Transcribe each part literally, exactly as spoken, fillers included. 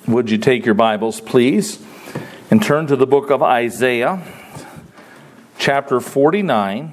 Would you take your Bibles, please, and turn to the book of Isaiah, chapter forty-nine.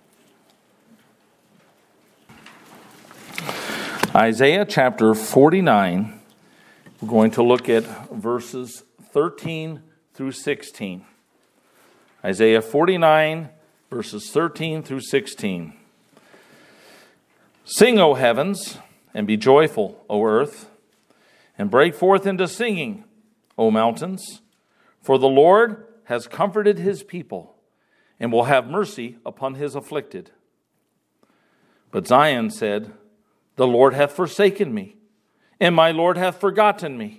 Isaiah chapter forty-nine. We're going to look at verses thirteen through sixteen. Isaiah forty-nine, verses thirteen through sixteen. Sing, O heavens, and be joyful, O earth, and break forth into singing, O mountains, for the Lord has comforted his people, and will have mercy upon his afflicted. But Zion said, The Lord hath forsaken me, and my Lord hath forgotten me.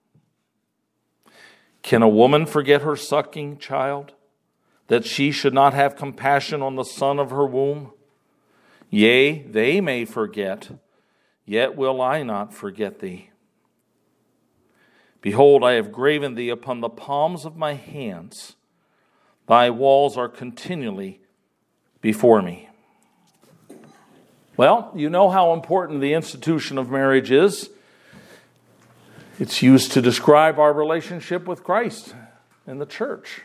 Can a woman forget her sucking child, that she should not have compassion on the son of her womb? Yea, they may forget, yet will I not forget thee. Behold, I have graven thee upon the palms of my hands. Thy walls are continually before me. Well, you know how important the institution of marriage is. It's used to describe our relationship with Christ and the church.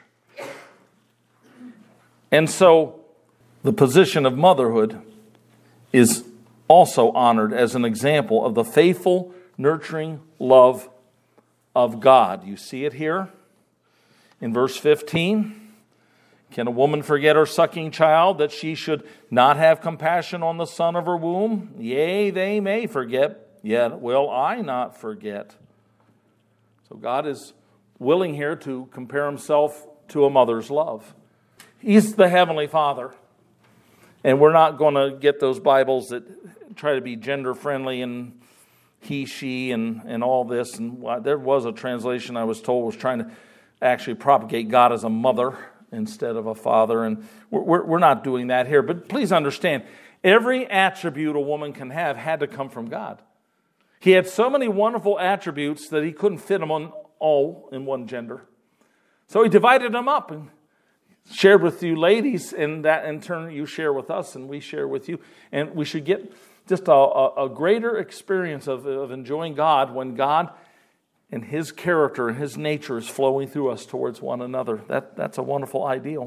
And so the position of motherhood is also honored as an example of the faithful, nurturing love of God. You see it here in verse fifteen. Can a woman forget her sucking child, that she should not have compassion on the son of her womb? Yea, they may forget, yet will I not forget. So God is willing here to compare himself to a mother's love. He's the Heavenly Father. And we're not going to get those Bibles that try to be gender friendly and he, she, and, and all this. And there was a translation I was told was trying to actually propagate God as a mother instead of a father. And we're, we're not doing that here. But please understand, every attribute a woman can have had to come from God. He had so many wonderful attributes that he couldn't fit them on all in one gender. So he divided them up and shared with you ladies, and that in turn you share with us and we share with you. And we should get just a, a, a greater experience of, of enjoying God when God and his character and his nature is flowing through us towards one another. That, that's a wonderful ideal.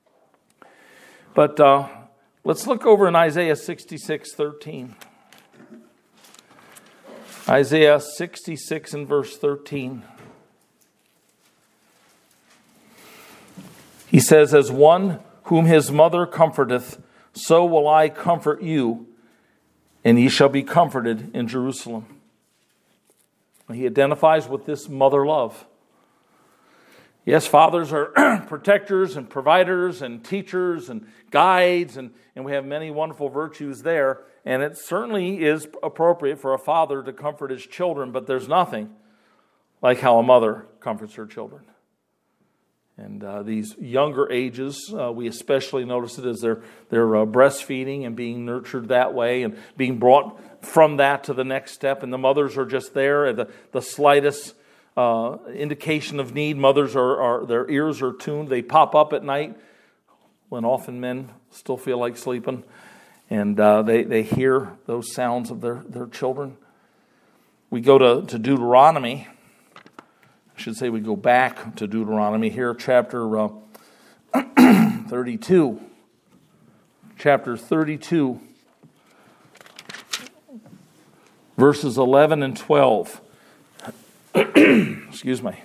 But uh, let's look over in Isaiah sixty-six thirteen. Isaiah sixty-six and verse thirteen. He says, As one whom his mother comforteth, so will I comfort you, and ye shall be comforted in Jerusalem. He identifies with this mother love. Yes, fathers are protectors and providers and teachers and guides, and, and we have many wonderful virtues there. And it certainly is appropriate for a father to comfort his children, but there's nothing like how a mother comforts her children. And uh, these younger ages, uh, we especially notice it as they're, they're uh, breastfeeding and being nurtured that way and being brought from that to the next step. And the mothers are just there at the, the slightest uh, indication of need. Mothers, are, are their ears are tuned. They pop up at night when often men still feel like sleeping. And uh, they, they hear those sounds of their, their children. We go to, to Deuteronomy. I should say we go back to Deuteronomy here, chapter uh, thirty-two. Chapter thirty-two, verses eleven and twelve. Excuse me.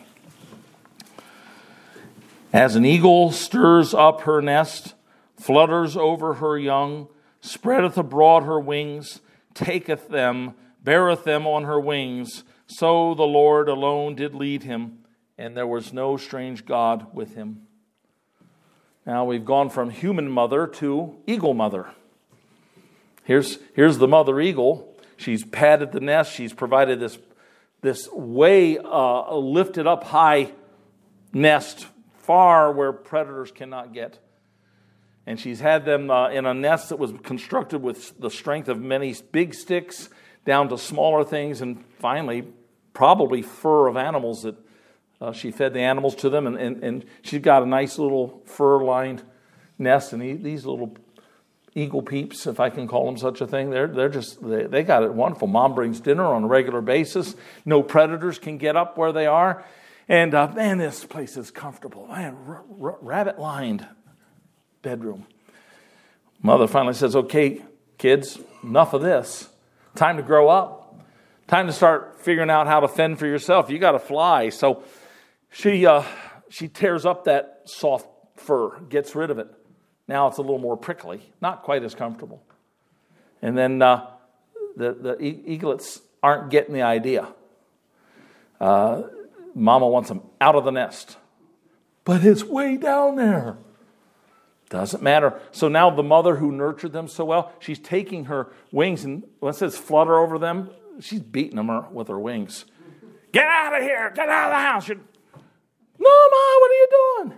As an eagle stirs up her nest, flutters over her young, spreadeth abroad her wings, taketh them, beareth them on her wings, so the Lord alone did lead him, and there was no strange God with him. Now we've gone from human mother to eagle mother. Here's, here's the mother eagle. She's padded the nest. She's provided this, this way uh, lifted up high nest, far where predators cannot get. And she's had them uh, in a nest that was constructed with the strength of many big sticks down to smaller things, and finally probably fur of animals that uh, she fed the animals to them, and, and, and she's got a nice little fur-lined nest, and he, these little eagle peeps, if I can call them such a thing. They're they're just they, they got it wonderful. Mom brings dinner on a regular basis. No predators can get up where they are, and uh, man, this place is comfortable. Man, r- r- rabbit lined bedroom. Mother finally says, "Okay, kids, enough of this. Time to grow up. Time to start figuring out how to fend for yourself. You got to fly." So she uh, she tears up that soft fur, gets rid of it. Now it's a little more prickly, not quite as comfortable. And then uh, the, the eaglets aren't getting the idea. Uh, Mama wants them out of the nest. But it's way down there. Doesn't matter. So now the mother who nurtured them so well, she's taking her wings and when it says flutter over them, she's beating them with her wings. Get out of here. Get out of the house. You're... No, Ma, what are you doing?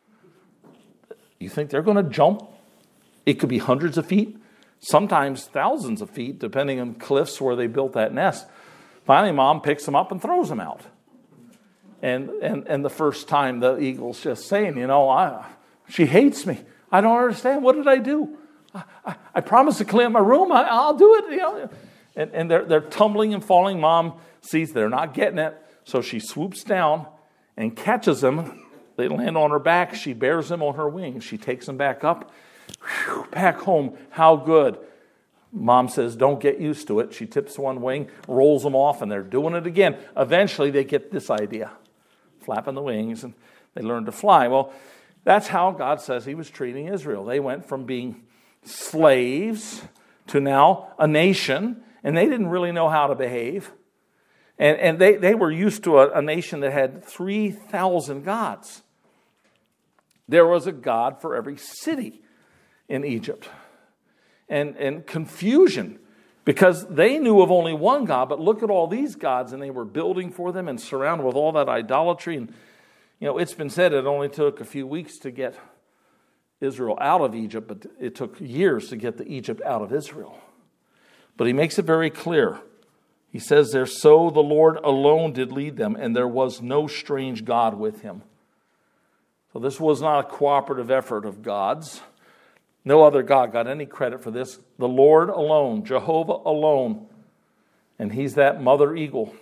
You think they're going to jump? It could be hundreds of feet, sometimes thousands of feet, depending on cliffs where they built that nest. Finally, Mom picks them up and throws them out. And and and the first time, the eagle's just saying, you know, I, she hates me. I don't understand. What did I do? I, I, I promised to clean my room. I, I'll do it. You know. And, and they're they're tumbling and falling. Mom sees they're not getting it, so she swoops down and catches them. They land on her back. She bears them on her wings. She takes them back up. Whew, back home. How good. Mom says, don't get used to it. She tips one wing, rolls them off, and they're doing it again. Eventually, they get this idea. Flapping the wings, and they learn to fly. Well, that's how God says he was treating Israel. They went from being slaves to now a nation, and they didn't really know how to behave. And, and they, they were used to a, a nation that had three thousand gods. There was a god for every city in Egypt. And, and confusion, because they knew of only one God, but look at all these gods, and they were building for them and surrounded with all that idolatry. And, you know, it's been said it only took a few weeks to get Israel out of Egypt, but it took years to get the Egypt out of Israel. But he makes it very clear. He says there, so the Lord alone did lead them, and there was no strange God with him. So this was not a cooperative effort of God's. No other God got any credit for this. The Lord alone, Jehovah alone. And he's that mother eagle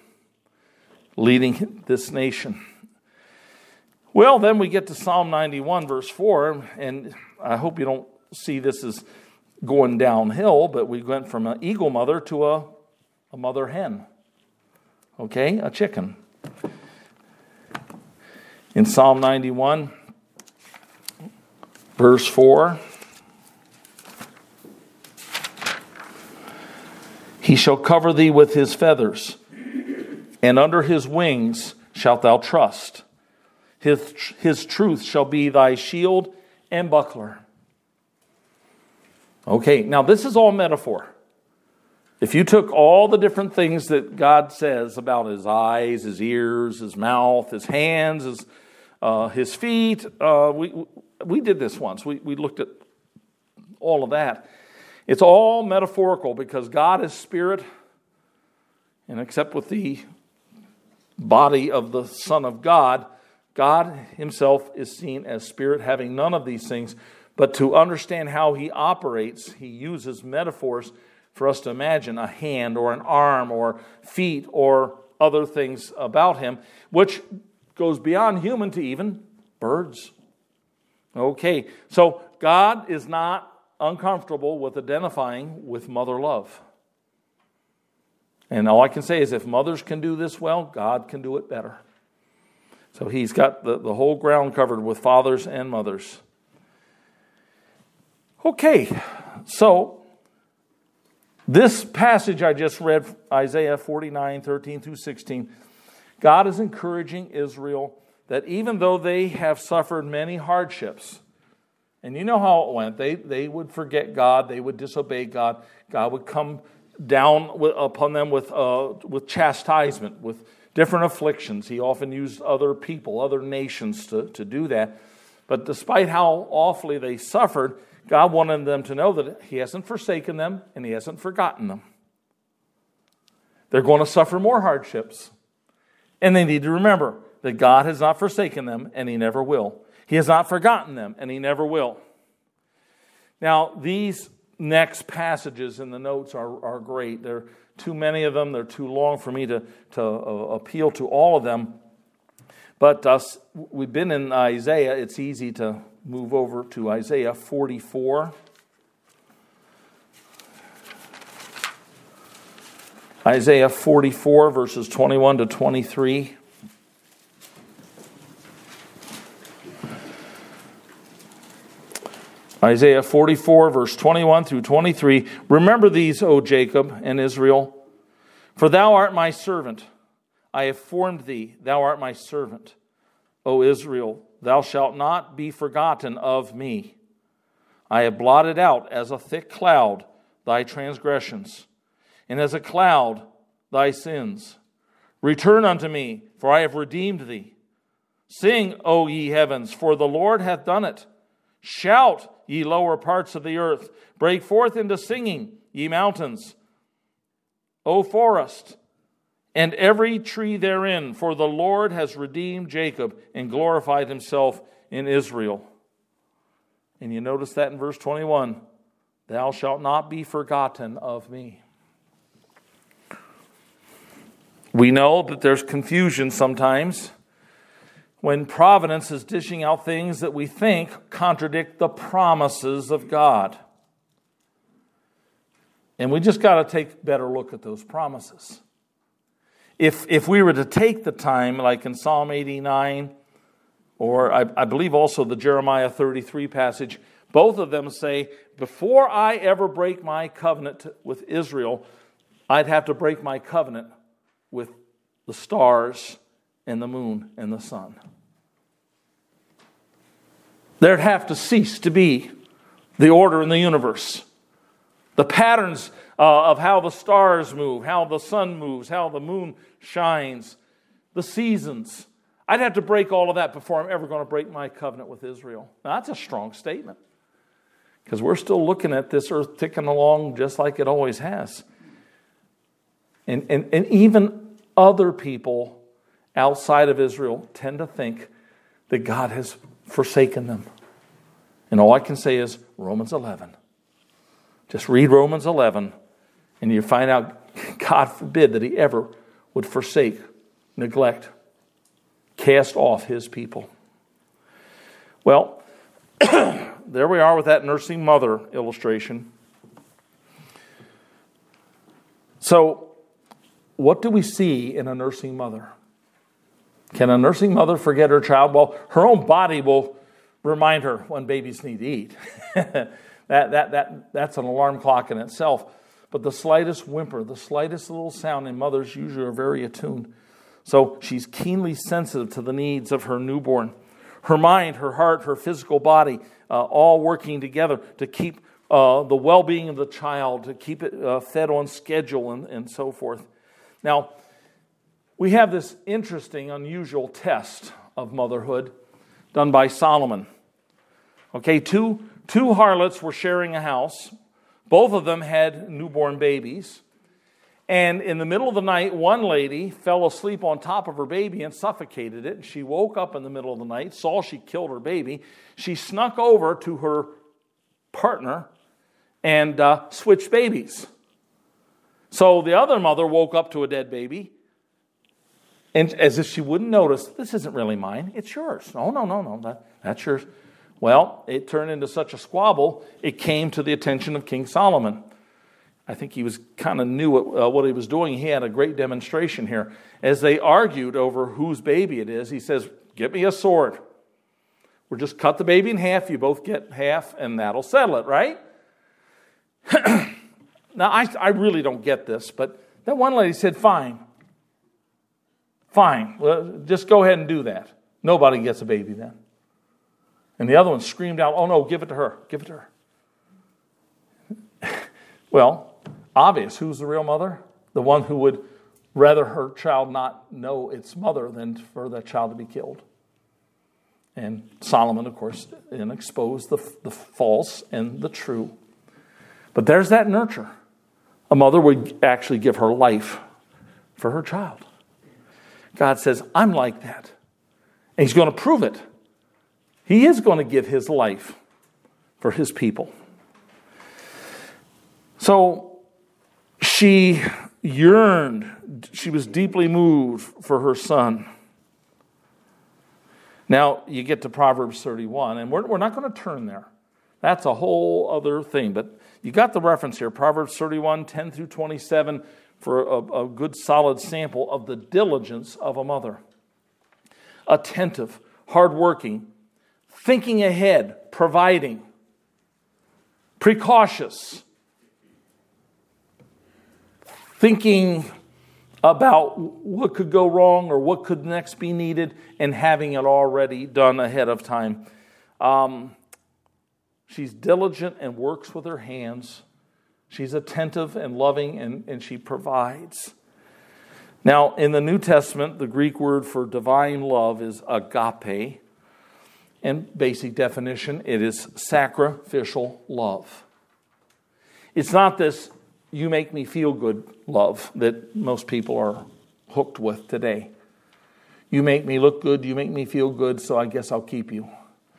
leading this nation. Well, then we get to Psalm ninety-one, verse four. And I hope you don't see this as going downhill, but we went from an eagle mother to a, a mother hen. Okay, a chicken. In Psalm ninety-one, verse four. He shall cover thee with his feathers, and under his wings shalt thou trust. His, his truth shall be thy shield and buckler. Okay, now this is all metaphor. If you took all the different things that God says about his eyes, his ears, his mouth, his hands, his uh, his feet, uh, we we did this once. We we looked at all of that. It's all metaphorical because God is spirit, and except with the body of the Son of God, God himself is seen as spirit, having none of these things. But to understand how he operates, he uses metaphors for us to imagine a hand or an arm or feet or other things about him, which goes beyond human to even birds. Okay, so God is not uncomfortable with identifying with mother love. And all I can say is if mothers can do this well, God can do it better. So he's got the, the whole ground covered with fathers and mothers. Okay, so this passage I just read, Isaiah forty-nine, thirteen through sixteen, God is encouraging Israel that even though they have suffered many hardships, and you know how it went, they, they would forget God, they would disobey God, God would come down with, upon them with uh, with chastisement, with different afflictions. He often used other people, other nations to, to do that. But despite how awfully they suffered, God wanted them to know that he hasn't forsaken them and he hasn't forgotten them. They're going to suffer more hardships. And they need to remember that God has not forsaken them and he never will. He has not forgotten them and he never will. Now, these next passages in the notes are, are great. There are too many of them. They're too long for me to, to uh, appeal to all of them. But uh, we've been in Isaiah. It's easy to move over to Isaiah forty-four. Isaiah forty-four, verses twenty-one to twenty-three. Isaiah forty-four, verse twenty-one through twenty-three. Remember these, O Jacob and Israel, for thou art my servant. I have formed thee, thou art my servant. O Israel, thou shalt not be forgotten of me. I have blotted out as a thick cloud thy transgressions, and as a cloud thy sins. Return unto me, for I have redeemed thee. Sing, O ye heavens, for the Lord hath done it. Shout, ye lower parts of the earth. Break forth into singing, ye mountains. O forest, and every tree therein, for the Lord has redeemed Jacob and glorified himself in Israel. And you notice that in verse twenty-one. Thou shalt not be forgotten of me. We know that there's confusion sometimes when providence is dishing out things that we think contradict the promises of God. And we just got to take a better look at those promises. If if we were to take the time, like in Psalm eighty-nine, or I, I believe also the Jeremiah thirty-three passage, both of them say, before I ever break my covenant to, with Israel, I'd have to break my covenant with the stars and the moon and the sun. There'd have to cease to be the order in the universe. The patterns uh, of how the stars move, how the sun moves, how the moon shines, the seasons. I'd have to break all of that before I'm ever going to break my covenant with Israel. Now, that's a strong statement, because we're still looking at this earth ticking along just like it always has. And, and, and even other people outside of Israel tend to think that God has forsaken them. And all I can say is Romans eleven. Just read Romans eleven, and you find out, God forbid that he ever would forsake, neglect, cast off his people. Well, there we are with that nursing mother illustration. So, what do we see in a nursing mother? Can a nursing mother forget her child? Well, her own body will remind her when babies need to eat. that, that, that, that's an alarm clock in itself. But the slightest whimper, the slightest little sound, and mothers usually are very attuned. So she's keenly sensitive to the needs of her newborn. Her mind, her heart, her physical body, uh, all working together to keep uh, the well-being of the child, to keep it uh, fed on schedule and, and so forth. Now, we have this interesting, unusual test of motherhood done by Solomon. Okay, two, two harlots were sharing a house. Both of them had newborn babies. And in the middle of the night, one lady fell asleep on top of her baby and suffocated it. She woke up in the middle of the night, saw she killed her baby. She snuck over to her partner and uh, switched babies. So the other mother woke up to a dead baby, and as if she wouldn't notice, this isn't really mine, it's yours. No, no, no, no, that, that's yours. Well, it turned into such a squabble, it came to the attention of King Solomon. I think he was kind of knew what, uh, what he was doing. He had a great demonstration here. As they argued over whose baby it is, he says, "Get me a sword. We'll just cut the baby in half. You both get half, and that'll settle it, right?" Now, I, I really don't get this, but that one lady said, fine. Fine. Well, just go ahead and do that. Nobody gets a baby then. And the other one screamed out, "Oh no, give it to her. Give it to her." Well, obvious. Who's the real mother? The one who would rather her child not know its mother than for that child to be killed. And Solomon, of course, then exposed the, the false and the true. But there's that nurture. A mother would actually give her life for her child. God says, I'm like that. And he's going to prove it. He is going to give his life for his people. So she yearned, she was deeply moved for her son. Now, you get to Proverbs thirty-one, and we're, we're not going to turn there. That's a whole other thing, but you got the reference here, Proverbs thirty-one, ten through twenty-seven, for a, a good solid sample of the diligence of a mother. Attentive, hardworking, thinking ahead, providing, precautious, thinking about what could go wrong or what could next be needed and having it already done ahead of time. Um, she's diligent and works with her hands. She's attentive and loving, and, and she provides. Now, in the New Testament, the Greek word for divine love is agape. And basic definition, it is sacrificial love. It's not this you make me feel good love that most people are hooked with today. You make me look good, you make me feel good, so I guess I'll keep you.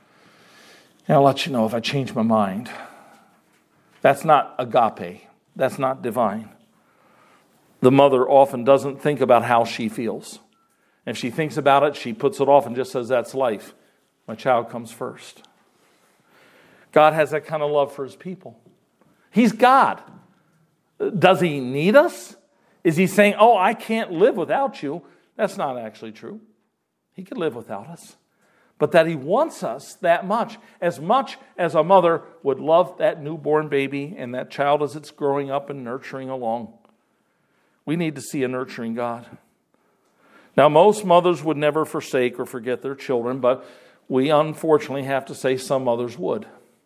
And I'll let you know if I change my mind. That's not agape. That's not divine. The mother often doesn't think about how she feels. If she thinks about it, she puts it off and just says, that's life. My child comes first. God has that kind of love for his people. He's God. Does he need us? Is he saying, oh, I can't live without you? That's not actually true. He could live without us. But that he wants us that much, as much as a mother would love that newborn baby and that child as it's growing up and nurturing along. We need to see a nurturing God. Now, most mothers would never forsake or forget their children, but we unfortunately have to say some mothers would.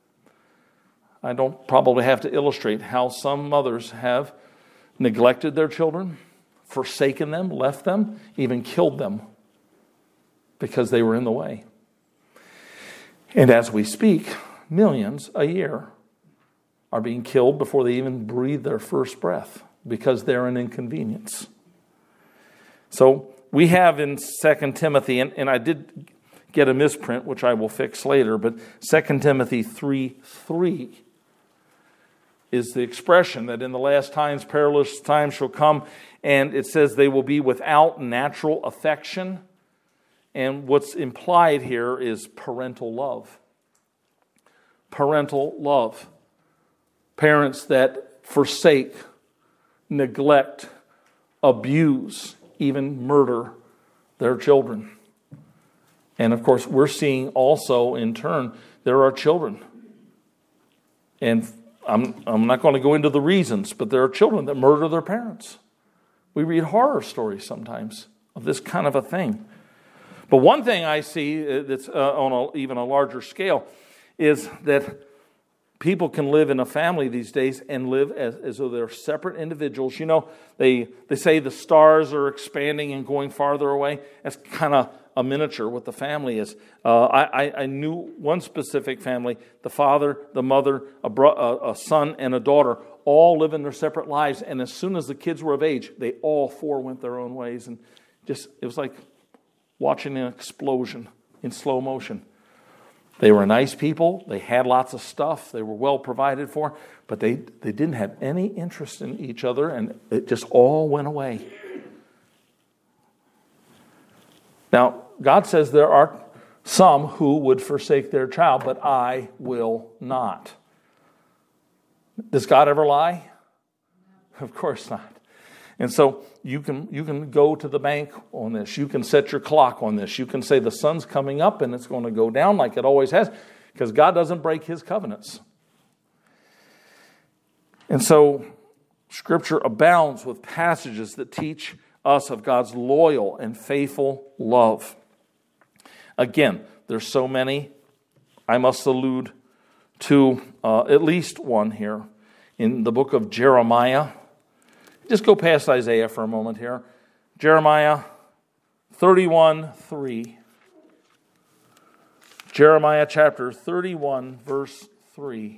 I don't probably have to illustrate how some mothers have neglected their children, forsaken them, left them, even killed them because they were in the way. And as we speak, millions a year are being killed before they even breathe their first breath because they're an inconvenience. So we have in Second Timothy, and, and I did get a misprint, which I will fix later, but Second Timothy three three is the expression that in the last times, perilous times shall come, and it says they will be without natural affection. And what's implied here is parental love. Parental love. Parents that forsake, neglect, abuse, even murder their children. And of course, we're seeing also in turn, there are children. And I'm, I'm not going to go into the reasons, but there are children that murder their parents. We read horror stories sometimes of this kind of a thing. But one thing I see that's uh, on a, even a larger scale is that people can live in a family these days and live as, as though they're separate individuals. You know, they, they say the stars are expanding and going farther away. That's kind of a miniature what the family is. Uh, I, I knew one specific family, the father, the mother, a, bro- a son, and a daughter, all living their separate lives. And as soon as the kids were of age, they all four went their own ways. And just it was like watching an explosion in slow motion. They were nice people. They had lots of stuff. They were well provided for. But they, they didn't have any interest in each other. And it just all went away. Now, God says there are some who would forsake their child, but I will not. Does God ever lie? Of course not. And so you can you can go to the bank on this. You can set your clock on this. You can say the sun's coming up and it's going to go down like it always has, because God doesn't break his covenants. And so Scripture abounds with passages that teach us of God's loyal and faithful love. Again, there's so many. I must allude to uh, at least one here in the book of Jeremiah. Just go past Isaiah for a moment here. Jeremiah thirty-one three. Jeremiah chapter thirty-one, verse three.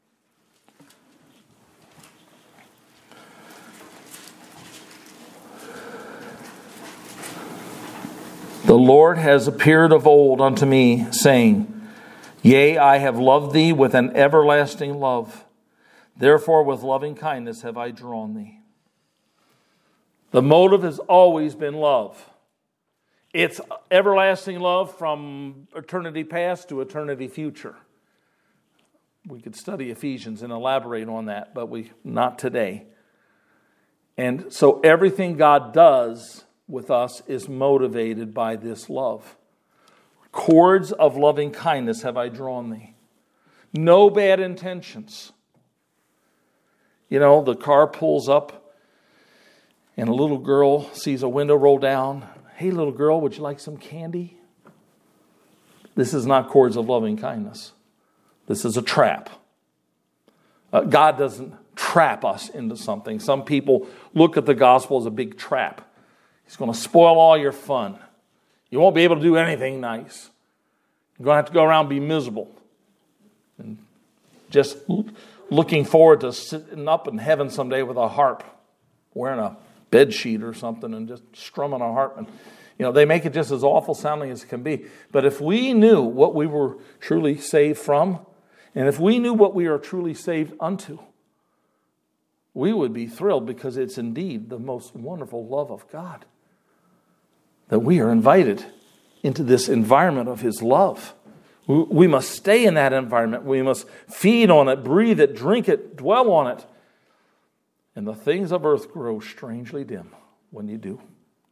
The Lord has appeared of old unto me, saying, Yea, I have loved thee with an everlasting love. Therefore, with loving kindness have I drawn thee. The motive has always been love. It's everlasting love from eternity past to eternity future. We could study Ephesians and elaborate on that, but we not today. And so everything God does with us is motivated by this love. Cords of loving kindness have I drawn thee. No bad intentions. You know, the car pulls up and a little girl sees a window roll down. Hey, little girl, would you like some candy? This is not cords of loving kindness. This is a trap. Uh, God doesn't trap us into something. Some people look at the gospel as a big trap. He's going to spoil all your fun. You won't be able to do anything nice. You're going to have to go around and be miserable. And just looking forward to sitting up in heaven someday with a harp, wearing a bed sheet or something and just strumming a harp. And, you know, they make it just as awful sounding as it can be. But if we knew what we were truly saved from, and if we knew what we are truly saved unto, we would be thrilled, because it's indeed the most wonderful love of God that we are invited into this environment of His love. We must stay in that environment. We must feed on it, breathe it, drink it, dwell on it. And the things of earth grow strangely dim when you do.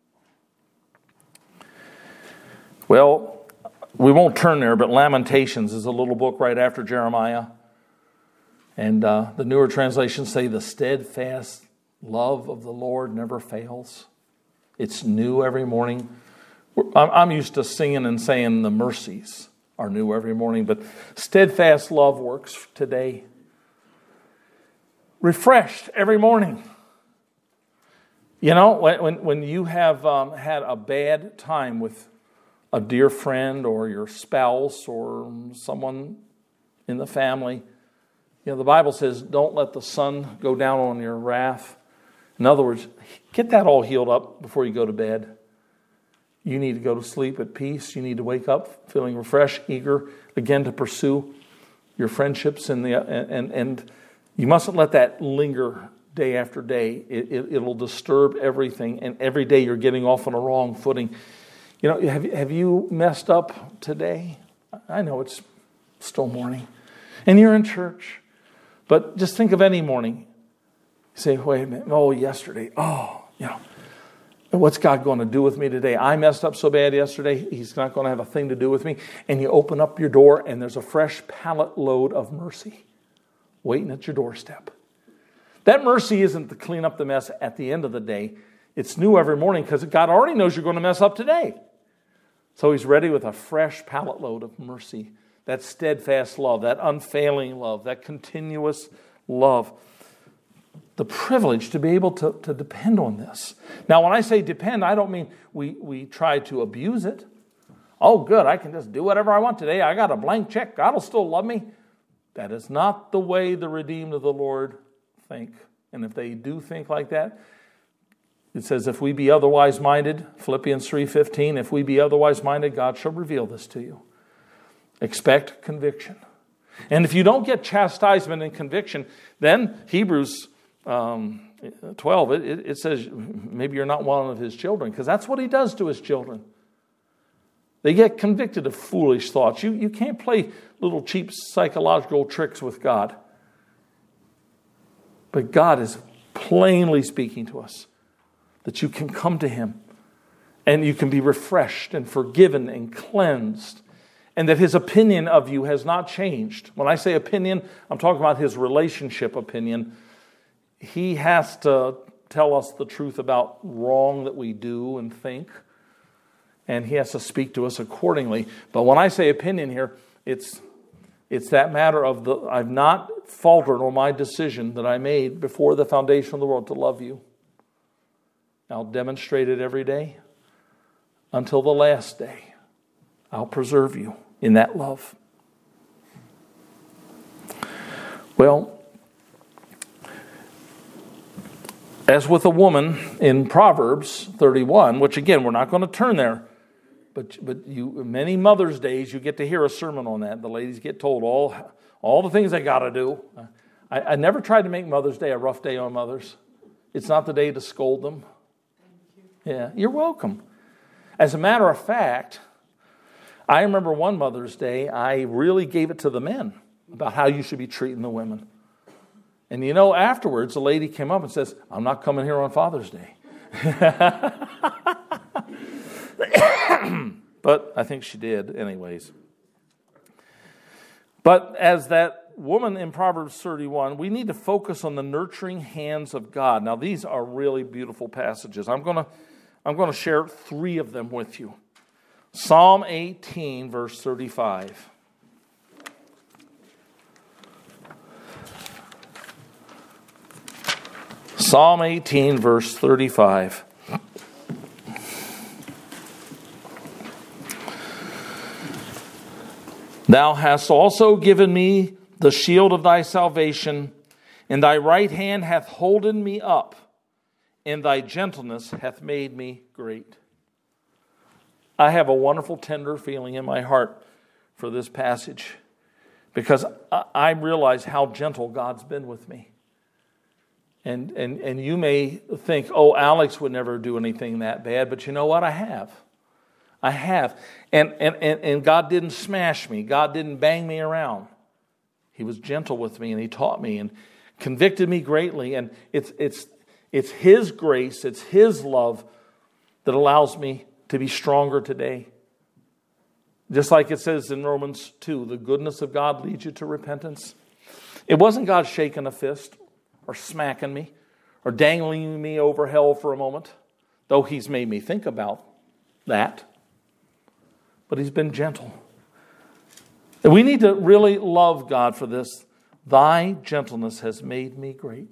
Well, we won't turn there, but Lamentations is a little book right after Jeremiah. And uh, the newer translations say the steadfast love of the Lord never fails. It's new every morning. I'm used to singing and saying the mercies are new every morning, but steadfast love works today. Refreshed every morning. You know, when when, when you have um, had a bad time with a dear friend or your spouse or someone in the family, you know, the Bible says, don't let the sun go down on your wrath. In other words, get that all healed up before you go to bed. You need to go to sleep at peace. You need to wake up feeling refreshed, eager again to pursue your friendships, and the and and you mustn't let that linger day after day. It, it, it'll disturb everything, and every day you're getting off on a wrong footing. You know, have have you messed up today? I know it's still morning, and you're in church, but just think of any morning. You say, wait a minute, oh, yesterday, oh, you know. What's God going to do with me today? I messed up so bad yesterday, He's not going to have a thing to do with me. And you open up your door and there's a fresh pallet load of mercy waiting at your doorstep. That mercy isn't to clean up the mess at the end of the day. It's new every morning, because God already knows you're going to mess up today. So He's ready with a fresh pallet load of mercy. That steadfast love, that unfailing love, that continuous love. The privilege to be able to, to depend on this. Now, when I say depend, I don't mean we, we try to abuse it. Oh, good, I can just do whatever I want today. I got a blank check. God will still love me. That is not the way the redeemed of the Lord think. And if they do think like that, it says, if we be otherwise minded, Philippians three fifteen, if we be otherwise minded, God shall reveal this to you. Expect conviction. And if you don't get chastisement and conviction, then Hebrews Um, twelve, it, it says maybe you're not one of His children, because that's what He does to His children. They get convicted of foolish thoughts. You, you can't play little cheap psychological tricks with God. But God is plainly speaking to us that you can come to Him and you can be refreshed and forgiven and cleansed, and that His opinion of you has not changed. When I say opinion, I'm talking about His relationship opinion. He has to tell us the truth about wrong that we do and think, and He has to speak to us accordingly. But when I say opinion here, it's it's that matter of the I've not faltered on my decision that I made before the foundation of the world to love you. I'll demonstrate it every day until the last day. I'll preserve you in that love. Well, as with a woman in Proverbs thirty-one, which again, we're not going to turn there, but but you many Mother's Days, you get to hear a sermon on that. The ladies get told all, all the things they got to do. I, I never tried to make Mother's Day a rough day on mothers. It's not the day to scold them. Yeah, you're welcome. As a matter of fact, I remember one Mother's Day, I really gave it to the men about how you should be treating the women. And you know, afterwards, a lady came up and says, I'm not coming here on Father's Day. But I think she did anyways. But as that woman in Proverbs thirty-one, we need to focus on the nurturing hands of God. Now, these are really beautiful passages. I'm going to I'm going to share three of them with you. Psalm eighteen, verse thirty-five. Psalm eighteen, verse thirty-five. Thou hast also given me the shield of thy salvation, and thy right hand hath holden me up, and thy gentleness hath made me great. I have a wonderful, tender feeling in my heart for this passage, because I realize how gentle God's been with me. And, and, and you may think, oh, Alex would never do anything that bad, but you know what? I have. I have. And, and, and, and God didn't smash me. God didn't bang me around. He was gentle with me, and He taught me and convicted me greatly. And it's, it's, it's His grace, it's His love that allows me to be stronger today. Just like it says in Romans two, the goodness of God leads you to repentance. It wasn't God shaking a fist or smacking me or dangling me over hell for a moment, though He's made me think about that. But He's been gentle. And we need to really love God for this. Thy gentleness has made me great.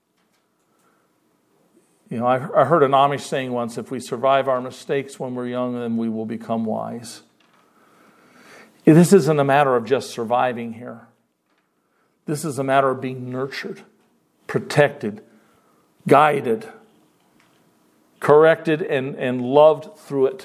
You know, I heard an Amish saying once, if we survive our mistakes when we're young, then we will become wise. This isn't a matter of just surviving here. This is a matter of being nurtured, protected, guided, corrected, and, and loved through it.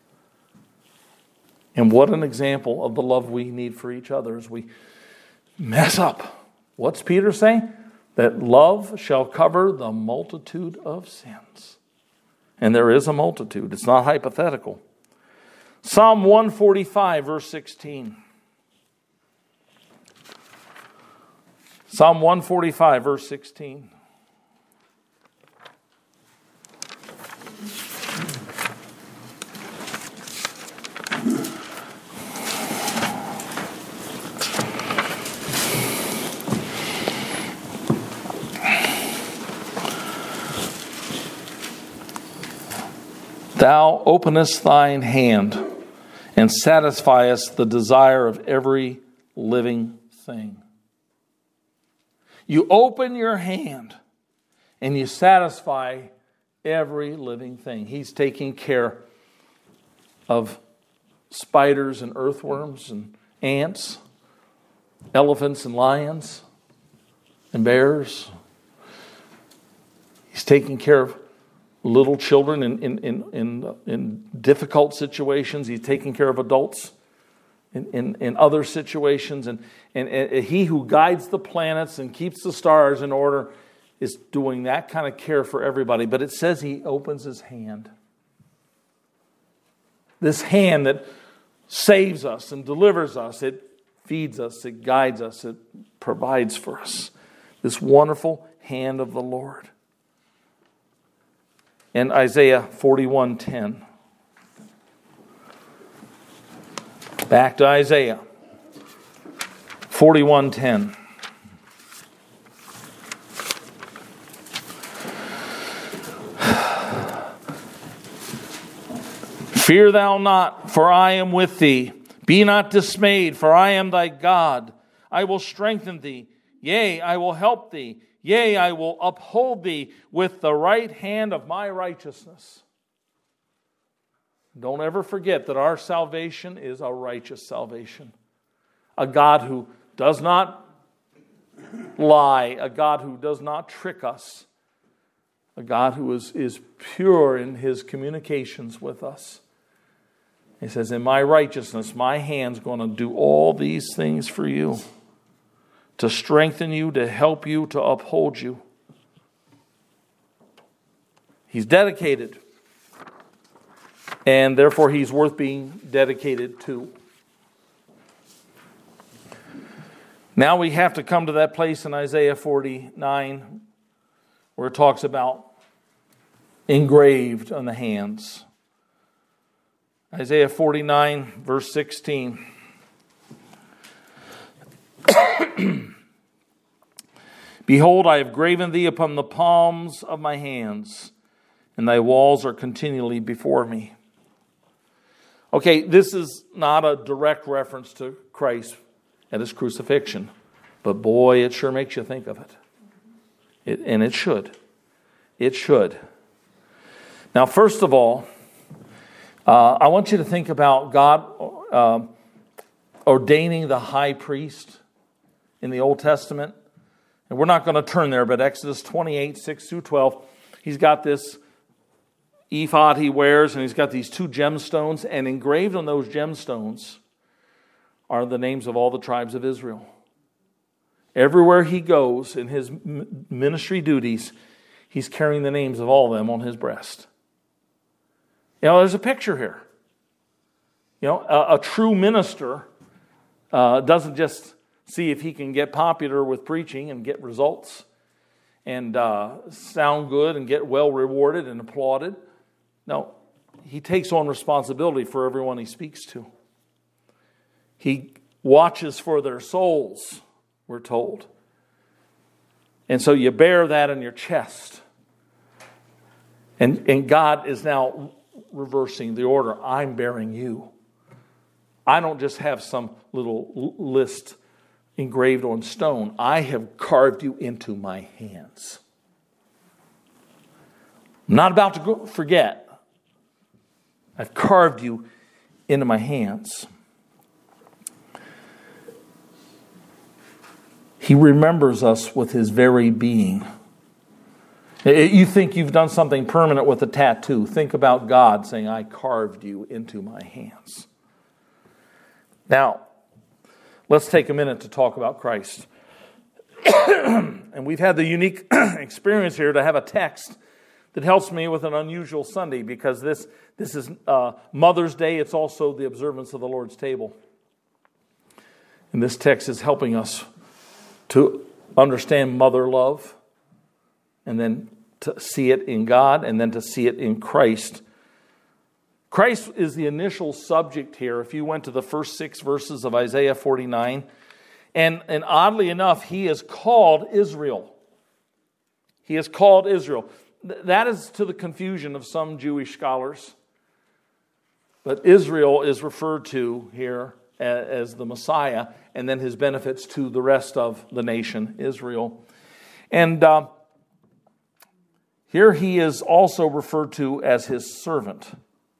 And what an example of the love we need for each other as we mess up. What's Peter saying? That love shall cover the multitude of sins. And there is a multitude. It's not hypothetical. Psalm one forty-five, verse sixteen. Psalm one forty-five, verse sixteen. Thou openest thine hand and satisfiest the desire of every living thing. You open your hand and you satisfy every living thing. He's taking care of spiders and earthworms and ants, elephants and lions and bears. He's taking care of little children in, in, in, in, in difficult situations. He's taking care of adults in, in, in other situations. And, and, and He who guides the planets and keeps the stars in order is doing that kind of care for everybody. But it says He opens His hand. This hand that saves us and delivers us. It feeds us. It guides us. It provides for us. This wonderful hand of the Lord. And Isaiah forty-one ten. Back to Isaiah forty-one ten. Fear thou not, for I am with thee. Be not dismayed, for I am thy God. I will strengthen thee. Yea, I will help thee. Yea, I will uphold thee with the right hand of my righteousness. Don't ever forget that our salvation is a righteous salvation. A God who does not lie. A God who does not trick us. A God who is, is pure in His communications with us. He says, in my righteousness, my hand's going to do all these things for you. to strengthen you, to help you, to uphold you. He's dedicated, and therefore he's worth being dedicated to. Now we have to come to that place in Isaiah forty-nine where it talks about engraved on the hands. Isaiah forty-nine, verse sixteen. Behold, I have graven thee upon the palms of my hands, and thy walls are continually before me. Okay, this is not a direct reference to Christ at his crucifixion, but boy, it sure makes you think of it. It and it should. It should. Now, first of all, uh, I want you to think about God uh, ordaining the high priest in the Old Testament. And we're not going to turn there, but Exodus twenty-eight, six through twelve, he's got this ephod he wears, and he's got these two gemstones, and engraved on those gemstones are the names of all the tribes of Israel. Everywhere he goes in his ministry duties, he's carrying the names of all of them on his breast. You know, there's a picture here. You know, a, a true minister uh, doesn't just see if he can get popular with preaching and get results and uh, sound good and get well rewarded and applauded. No, he takes on responsibility for everyone he speaks to. He watches for their souls, we're told. And so you bear that in your chest. And, and God is now reversing the order. I'm bearing you. I don't just have some little list engraved on stone. I have carved you into my hands. I'm not about to go, forget. I've carved you into my hands. He remembers us with his very being. You think you've done something permanent with a tattoo. Think about God saying, I carved you into my hands. Now, let's take a minute to talk about Christ. And we've had the unique experience here to have a text that helps me with an unusual Sunday, because this, this is uh, Mother's Day. It's also the observance of the Lord's table. And this text is helping us to understand mother love, and then to see it in God, and then to see it in Christ. Christ is the initial subject here. If you went to the first six verses of Isaiah forty-nine, and, and oddly enough, he is called Israel. He is called Israel. That is to the confusion of some Jewish scholars. But Israel is referred to here as the Messiah, and then his benefits to the rest of the nation, Israel. And uh, here he is also referred to as his servant.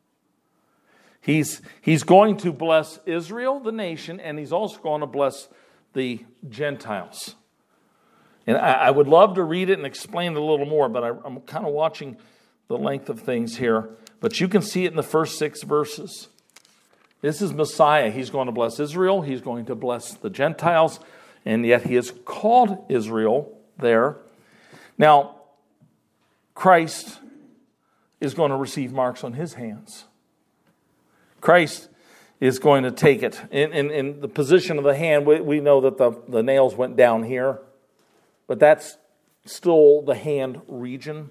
He's, he's going to bless Israel, the nation, and he's also going to bless the Gentiles. And I, I would love to read it and explain it a little more, but I, I'm kind of watching the length of things here. But you can see it in the first six verses. This is Messiah. He's going to bless Israel. He's going to bless the Gentiles. And yet he is called Israel there. Now, Christ is going to receive marks on his hands. Christ is going to take it. In, in, in the position of the hand, we, we know that the, the nails went down here. But that's still the hand region.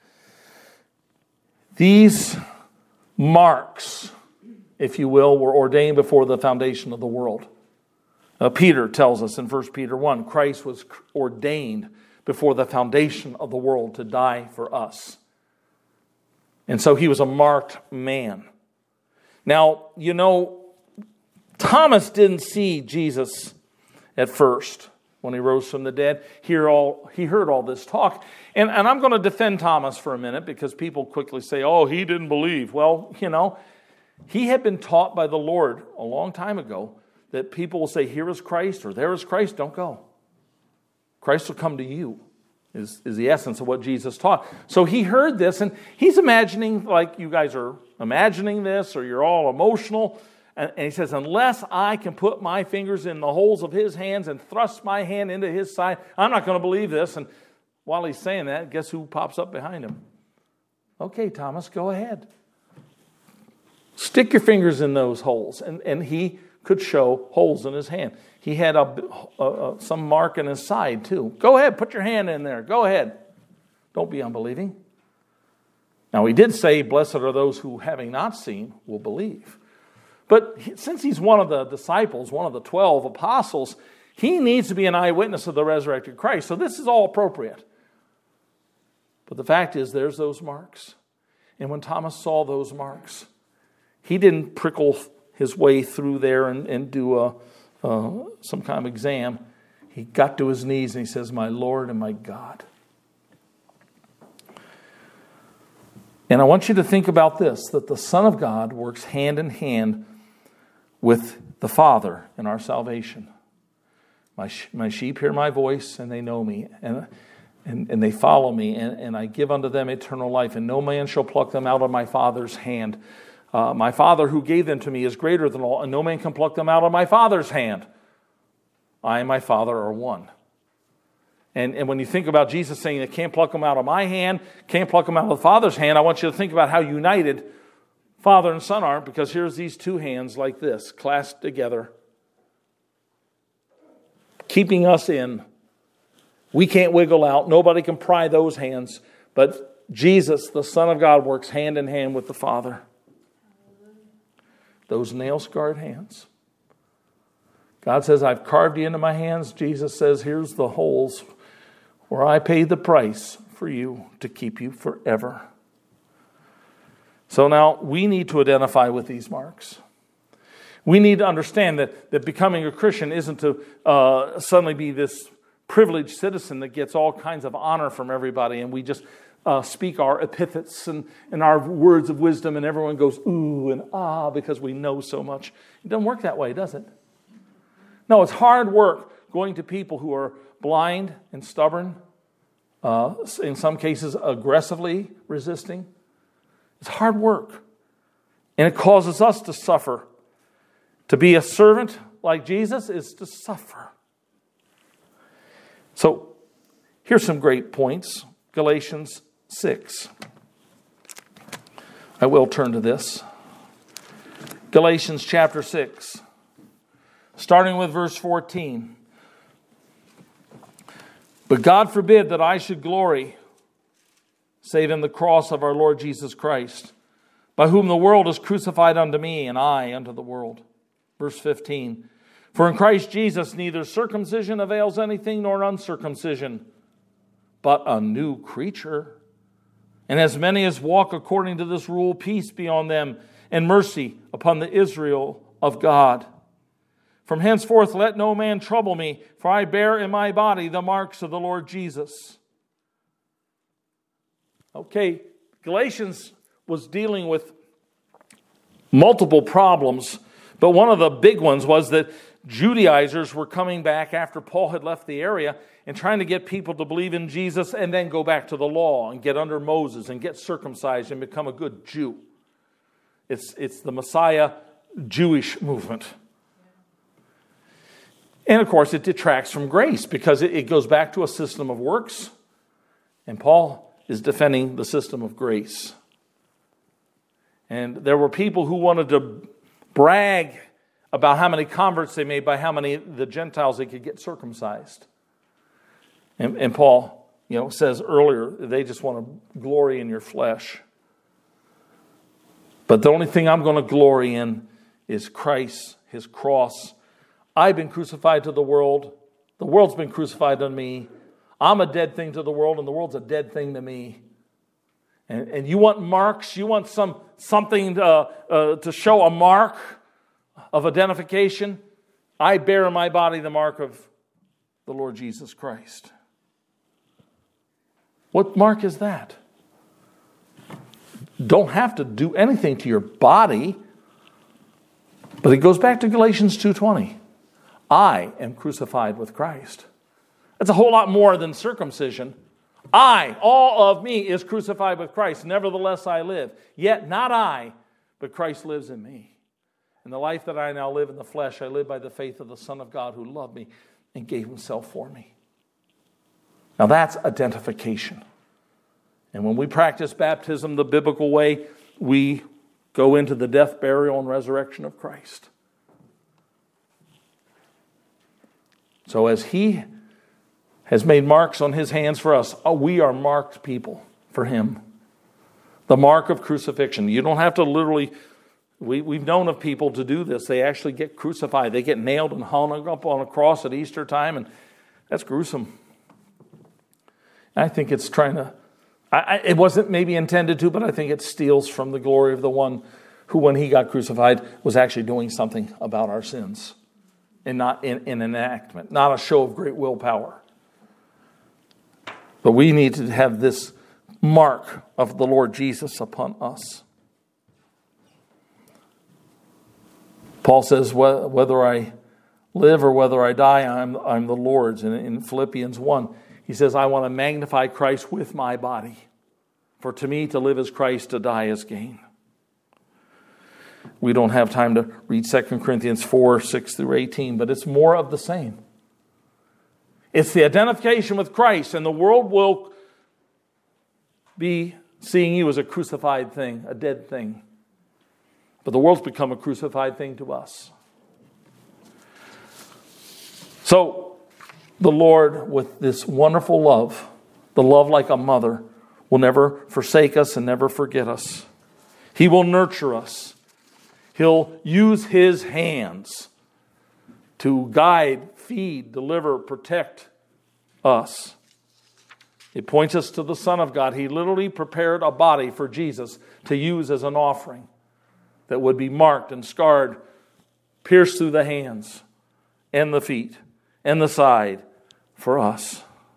These marks, if you will, were ordained before the foundation of the world. Uh, Peter tells us in First Peter one, Christ was ordained before the foundation of the world to die for us. And so he was a marked man. Now, you know, Thomas didn't see Jesus at first when he rose from the dead. Hear all, he heard all this talk. And, and I'm going to defend Thomas for a minute, because people quickly say, oh, he didn't believe. Well, you know, he had been taught by the Lord a long time ago that people will say, here is Christ, or there is Christ, don't go. Christ will come to you, is, is the essence of what Jesus taught. So he heard this, and he's imagining like you guys are imagining this, or you're all emotional. And, and he says, unless I can put my fingers in the holes of his hands and thrust my hand into his side, I'm not going to believe this. And while he's saying that, guess who pops up behind him? Okay, Thomas, go ahead. Stick your fingers in those holes. And, and he could show holes in his hand. He had a, a, a, some mark in his side too. Go ahead, put your hand in there. Go ahead. Don't be unbelieving. Now, he did say, blessed are those who, having not seen, will believe. But since he's one of the disciples, one of the twelve apostles, he needs to be an eyewitness of the resurrected Christ. So this is all appropriate. But the fact is, there's those marks. And when Thomas saw those marks, he didn't prickle his way through there and, and do a, uh, some kind of exam. He got to his knees and he says, my Lord and my God. And I want you to think about this, that the Son of God works hand in hand with the Father in our salvation. My, my sheep hear my voice and they know me and, and, and they follow me and, and I give unto them eternal life and no man shall pluck them out of my Father's hand. Uh, my Father who gave them to me is greater than all and no man can pluck them out of my Father's hand. I and my Father are one. And, and when you think about Jesus saying, I can't pluck them out of my hand, can't pluck them out of the Father's hand, I want you to think about how united Father and Son are, because here's these two hands like this, clasped together, keeping us in. We can't wiggle out. Nobody can pry those hands. But Jesus, the Son of God, works hand in hand with the Father. Those nail-scarred hands. God says, I've carved you into my hands. Jesus says, here's the holes where I paid the price for you to keep you forever. So now we need to identify with these marks. We need to understand that, that becoming a Christian isn't to uh, suddenly be this privileged citizen that gets all kinds of honor from everybody and we just uh, speak our epithets and, and our words of wisdom and everyone goes ooh and ah because we know so much. It doesn't work that way, does it? No, it's hard work going to people who are blind and stubborn, uh, in some cases aggressively resisting. It's hard work. And it causes us to suffer. To be a servant like Jesus is to suffer. So, here's some great points. Galatians six. I will turn to this. Galatians chapter six. Starting with verse fourteen. But God forbid that I should glory, save in the cross of our Lord Jesus Christ, by whom the world is crucified unto me, and I unto the world. Verse fifteen. For in Christ Jesus neither circumcision avails anything nor uncircumcision, but a new creature. And as many as walk according to this rule, peace be on them, and mercy upon the Israel of God. From henceforth let no man trouble me, for I bear in my body the marks of the Lord Jesus. Okay, Galatians was dealing with multiple problems, but one of the big ones was that Judaizers were coming back after Paul had left the area and trying to get people to believe in Jesus and then go back to the law and get under Moses and get circumcised and become a good Jew. It's, it's the Messiah Jewish movement. And of course, it detracts from grace because it, it goes back to a system of works. And Paul is defending the system of grace. And there were people who wanted to brag about how many converts they made by how many the Gentiles they could get circumcised. And, and Paul, you know, says earlier, they just want to glory in your flesh. But the only thing I'm going to glory in is Christ, his cross. I've been crucified to the world. The world's been crucified on me. I'm a dead thing to the world, and the world's a dead thing to me. And, and you want marks? You want some something to, uh, to show a mark of identification? I bear in my body the mark of the Lord Jesus Christ. What mark is that? Don't have to do anything to your body. But it goes back to Galatians two twenty. I am crucified with Christ. That's a whole lot more than circumcision. I, all of me, is crucified with Christ. Nevertheless I live. Yet not I, but Christ lives in me. And the life that I now live in the flesh, I live by the faith of the Son of God who loved me and gave himself for me. Now that's identification. And when we practice baptism the biblical way, we go into the death, burial, and resurrection of Christ. So as he has made marks on his hands for us, we are marked people for him. The mark of crucifixion. You don't have to literally... We, we've known of people to do this. They actually get crucified. They get nailed and hung up on a cross at Easter time, and that's gruesome. I think it's trying to... I, I, it wasn't maybe intended to, but I think it steals from the glory of the one who, when he got crucified, was actually doing something about our sins, and not in, in enactment, not a show of great willpower. But we need to have this mark of the Lord Jesus upon us. Paul says, whether I live or whether I die, I'm, I'm the Lord's. And in Philippians one, he says, I want to magnify Christ with my body. For to me, to live is Christ, to die is gain. We don't have time to read Second Corinthians four, six through eighteen, but it's more of the same. It's the identification with Christ, and the world will be seeing you as a crucified thing, a dead thing. But the world's become a crucified thing to us. So, the Lord, with this wonderful love, the love like a mother, will never forsake us and never forget us. He will nurture us. He'll use his hands to guide, feed, deliver, protect us. It points us to the Son of God. He literally prepared a body for Jesus to use as an offering that would be marked and scarred, pierced through the hands and the feet and the side for us.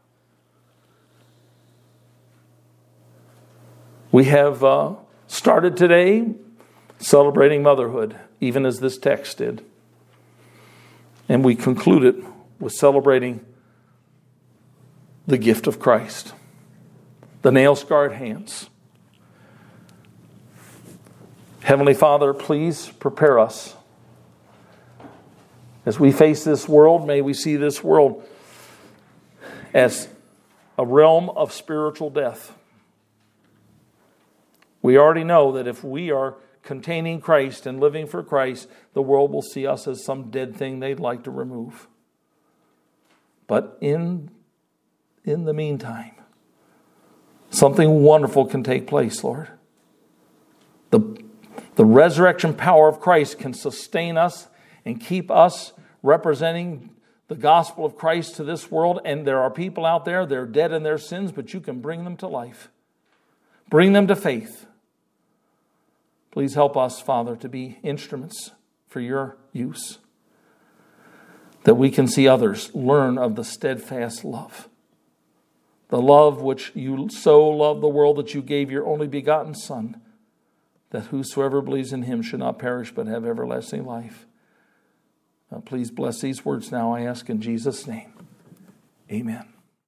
We have uh, started today celebrating motherhood, even as this text did. And we concluded with celebrating the gift of Christ, the nail-scarred hands. Heavenly Father, please prepare us. As we face this world, may we see this world as a realm of spiritual death. We already know that if we are containing Christ and living for Christ, the world will see us as some dead thing they'd like to remove. But in, in the meantime, something wonderful can take place, Lord. The The resurrection power of Christ can sustain us and keep us representing the gospel of Christ to this world. And there are people out there, they're dead in their sins, but you can bring them to life. Bring them to faith. Please help us, Father, to be instruments for your use, that we can see others learn of the steadfast love. The love which you so loved the world that you gave your only begotten Son, that whosoever believes in him should not perish but have everlasting life. Now, please bless these words now, I ask in Jesus' name. Amen.